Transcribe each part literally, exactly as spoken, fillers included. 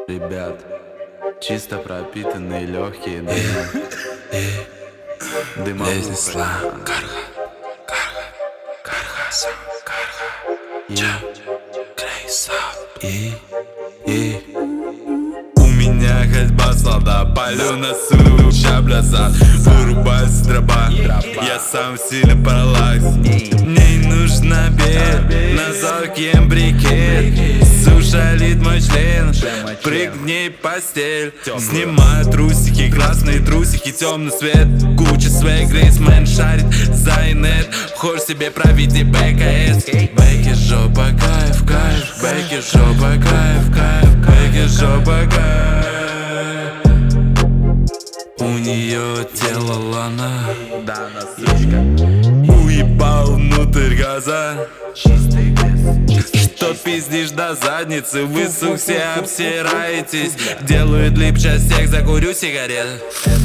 Ребят, чисто пропитанные легкие дымом. Дымом. Карга, карга, карга, сам, карга. Ча, крейсап. И, и. У меня ходьба слада, палю на сыру, щабля зад. Вырубаюсь дроба, я сам сильно паралакс. Мне нужна бед, на залке брикет. Шалит мой член, прыгни постель. Снимаю трусики, красные трусики, темный свет. Куча свек, грейсмен шарит за инет. Хочешь себе проведи БКС. Бэки жопа, кайф, кайф. Бэки жопа, кайф, кайф. Бэки жопа, кайф. У нее тело лана, Да, насычка. уебал внутрь газа. Чистый вес. Что пиздишь до задницы, вы, сук, все обсираетесь. Делаю клип, сейчас всех закурю сигарет.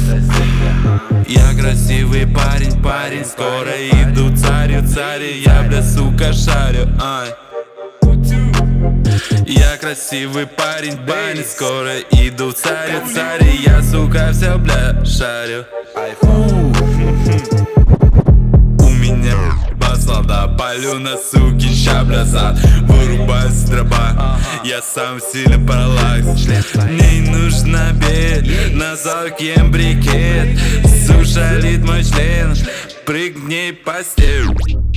Я красивый парень, парень, скоро иду царю, царю. Я, бля, сука, шарю, ай. Я красивый парень, парень, скоро иду царю, царю. Я, сука, все, бля, шарю. Слада, палю на суки, щабля зад. Вырубаюсь дроба, я сам сильно паралакс. Мне нужна бед, на залке брикет. Сушалит мой член, прыгни постель.